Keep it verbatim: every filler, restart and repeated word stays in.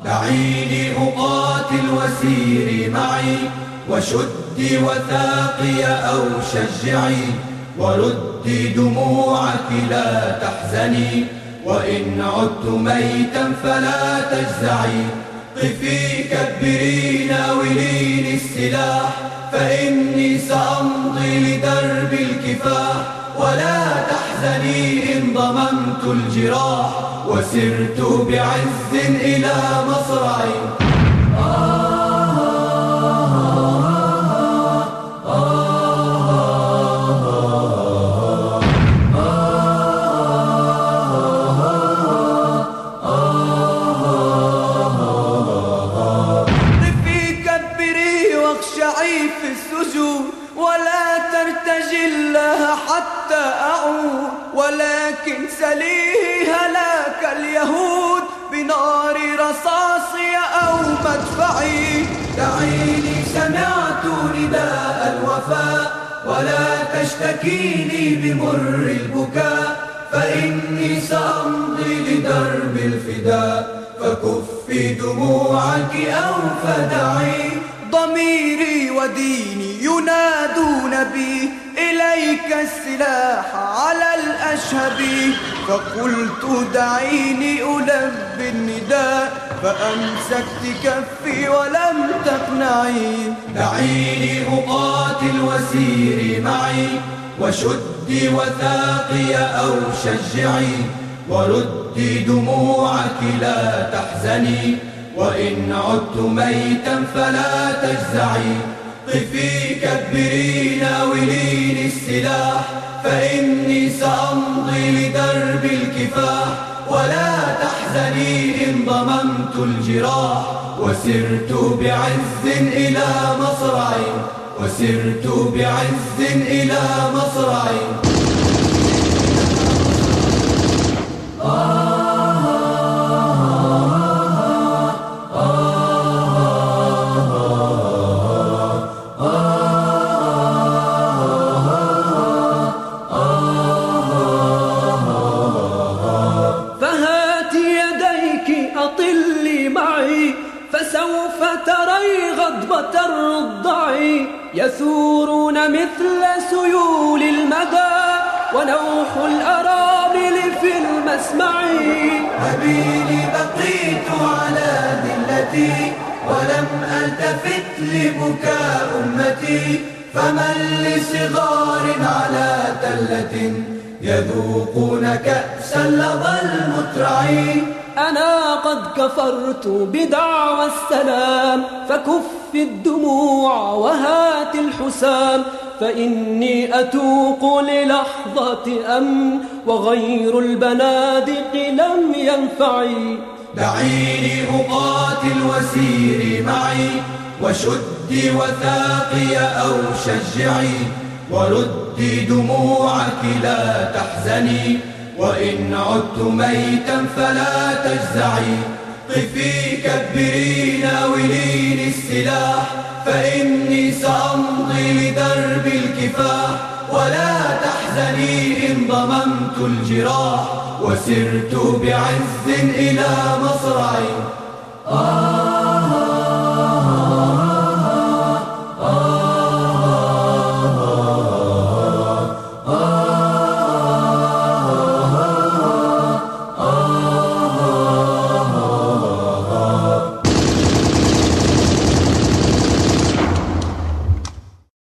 دعيني أقاتل وسيري معي، وشدي وثاقي أو شجعي، وردي دموعك لا تحزني، وإن عدت ميتا فلا تجزعي. قفي كبري ناوليني السلاح، فإني سأمضي لدرب الكفاح. ولا تحزني إن ضممت الجراح، وسرت بعز إلى مصرعي. في السجود ولا ترتجي الله حتى أعود، ولكن سليه هلاك اليهود بنار رصاصي أو مدفعي. دعيني سمعت نداء الوفاء، ولا تشتكيني بمر البكاء، فإني سأمضي لدرب الفداء. فكفي دموعك أو فدعي. ضميري وديني ينادون بي، إليك السلاح على الأشهب. فقلت دعيني ألبي النداء، فأمسكت كفي ولم تقنعي. دعيني أقاتل وسيري معي، وشدي وثاقي أو شجعي، وردي دموعك لا تحزني، وإن عدت ميتا فلا تجزعي. قفي كبري ناوليني السلاح، فإني سأمضي لدرب الكفاح. ولا تحزني إن ضممت الجراح، وسرت بعز إلى مصرعي، وسرت بعز إلى مصرعي. أطلي معي، فسوف تري غضبة الرضع. يثورون مثل سيول المدى، ونوح الأرامل في المسمع. هبيني بقيت على ذلتي، ولم ألتفت لبكاء أمتي. فمن لصغار على تلة، يذوقون كأس اللظى المترع. أنا قد كفرت بدعوى السلام، فكف الدموع وهات الحسام. فإني أتوق للحظة أمن، وغير البنادق لم ينفعي. دعيني أقاتل وسيري معي، وشدي وثاقي أو شجعي، وردي دموعك لا تحزني، وإن عدت ميتا فلا تجزعي. قفي كبري ناوليني السلاح، فإني سأمضي لدرب الكفاح. ولا تحزني إن ضممت الجراح، وسرت بعز إلى مصرعي.